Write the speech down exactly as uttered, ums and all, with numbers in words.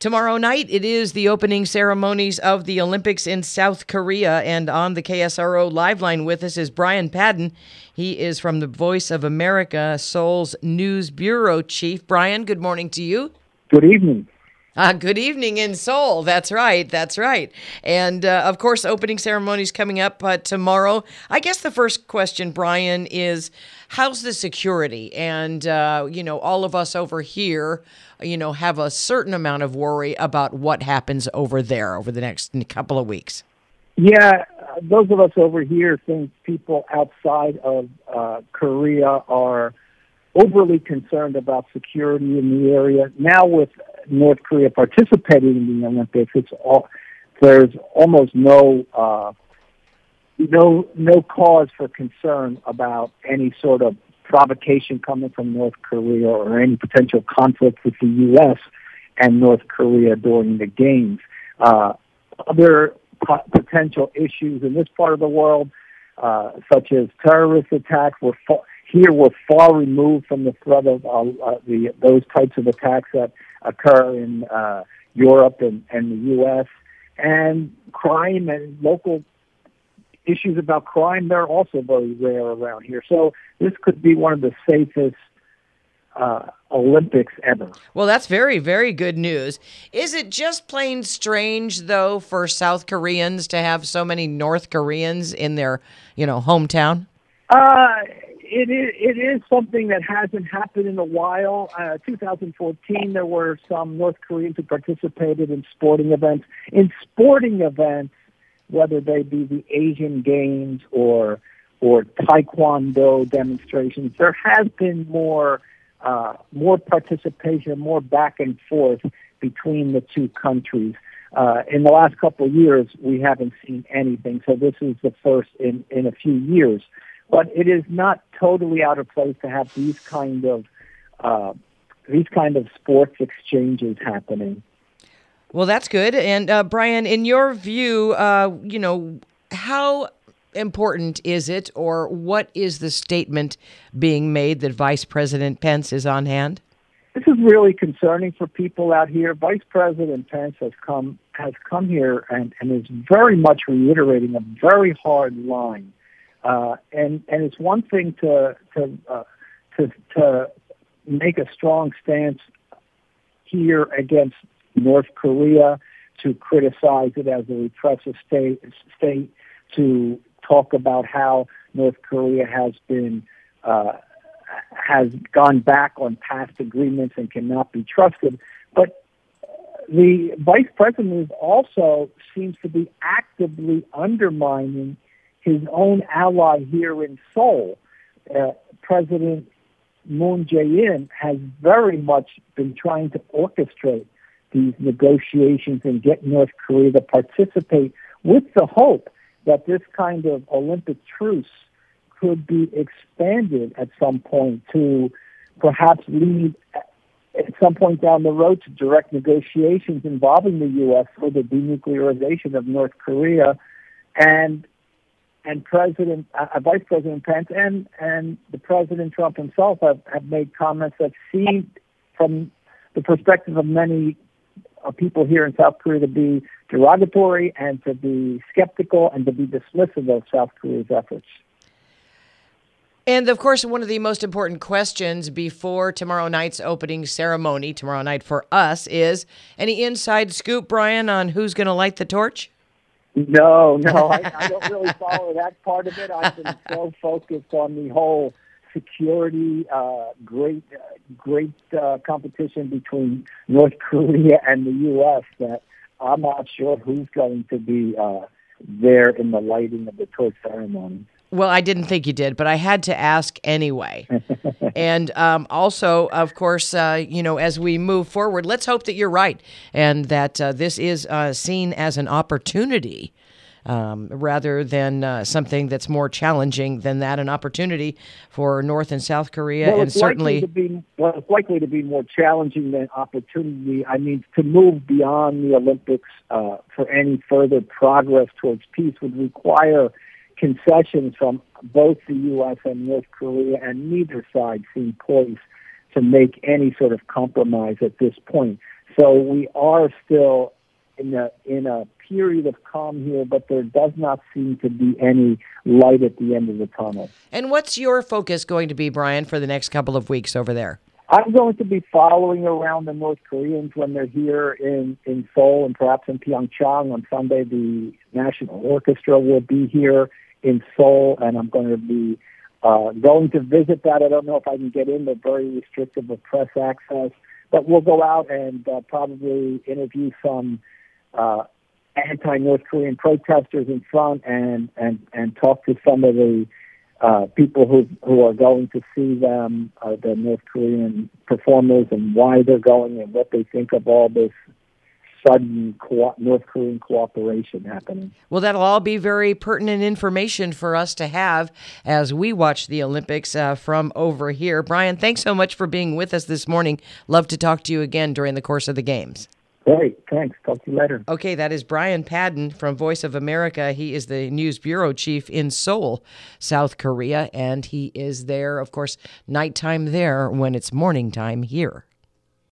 Tomorrow night, it is the opening ceremonies of the Olympics in South Korea, and on the K S R O Live Line with us is Brian Padden. He is from the Voice of America, Seoul's News Bureau Chief. Brian, good morning to you. Good evening. Uh, good evening in Seoul. That's right. That's right. And, uh, of course, opening ceremonies coming up uh, tomorrow. I guess the first question, Brian, is how's the security? And, uh, you know, all of us over here, you know, have a certain amount of worry about what happens over there over the next couple of weeks. Yeah, uh, those of us over here think people outside of uh, Korea are overly concerned about security in the area. Now with North Korea participating in the Olympics, it's all, there's almost no uh, no no cause for concern about any sort of provocation coming from North Korea or any potential conflict with the U S and North Korea during the games. Uh, other po- potential issues in this part of the world, uh, such as terrorist attacks, were fa- here we're far removed from the threat of uh, uh, the those types of attacks that occur in uh, Europe and, and the U S And crime and local issues about crime, they're also very rare around here. So this could be one of the safest uh, Olympics ever. Well, that's very, very good news. Is it just plain strange, though, for South Koreans to have so many North Koreans in their, you know, hometown? Uh, it is, it is something that hasn't happened in a while. Uh, twenty fourteen, there were some North Koreans who participated in sporting events. In sporting events, whether they be the Asian Games or or Taekwondo demonstrations, there has been more uh, more participation, more back and forth between the two countries. Uh, in the last couple of years, we haven't seen anything, so this is the first in, in a few years. But it is not totally out of place to have these kind of uh, these kind of sports exchanges happening. Well, that's good. And uh, Brian, in your view, uh, you know, how important is it, or what is the statement being made that Vice President Pence is on hand? This is really concerning for people out here. Vice President Pence has come has come here and, and is very much reiterating a very hard line. Uh, and and it's one thing to to uh, to to make a strong stance here against North Korea, to criticize it as a repressive state, state, to talk about how North Korea has been uh, has gone back on past agreements and cannot be trusted. But the vice president also seems to be actively undermining his own ally here in Seoul. Uh, President Moon Jae-in has very much been trying to orchestrate these negotiations and get North Korea to participate, with the hope that this kind of Olympic truce could be expanded at some point to perhaps lead at some point down the road to direct negotiations involving the U S for the denuclearization of North Korea. And and President, uh, Vice President Pence and, and the President Trump himself have, have made comments that seem, from the perspective of many uh, people here in South Korea, to be derogatory and to be skeptical and to be dismissive of South Korea's efforts. And, of course, one of the most important questions before tomorrow night's opening ceremony, tomorrow night for us, is any inside scoop, Brian, on who's going to light the torch? No, no, I, I don't really follow that part of it. I've been so focused on the whole security, uh, great, uh, great uh, competition between North Korea and the U S that I'm not sure who's going to be uh, there in the lighting of the torch ceremony. Well, I didn't think you did, but I had to ask anyway. And um, also, of course, uh, you know, as we move forward, let's hope that you're right and that uh, this is uh, seen as an opportunity um, rather than uh, something that's more challenging than that, an opportunity for North and South Korea. Well, and it's certainly likely to be, well, it's likely to be more challenging than opportunity. I mean, to move beyond the Olympics uh, for any further progress towards peace would require concessions from both the U S and North Korea, and neither side seem poised to make any sort of compromise at this point. so we are still in a in a period of calm here, but there does not seem to be any light at the end of the tunnel. And what's your focus going to be, Brian, for the next couple of weeks over there? I'm going to be following around the North Koreans when they're here in, in Seoul and perhaps in Pyeongchang. On Sunday, the National Orchestra will be here in Seoul, and I'm going to be uh, going to visit that. I don't know if I can get in. They're very restrictive of press access. But we'll go out and uh, probably interview some uh, anti-North Korean protesters in front and, and, and talk to some of the uh, people who who are going to see them, uh, the North Korean performers, and why they're going and what they think of all this sudden co- North Korean cooperation happening. Well, that'll all be very pertinent information for us to have as we watch the Olympics uh, from over here. Brian, thanks so much for being with us this morning. Love to talk to you again during the course of the games. Great. Thanks. Talk to you later. Okay, that is Brian Padden from Voice of America. He is the news bureau chief in Seoul, South Korea, and he is there, of course, nighttime there when it's morning time here.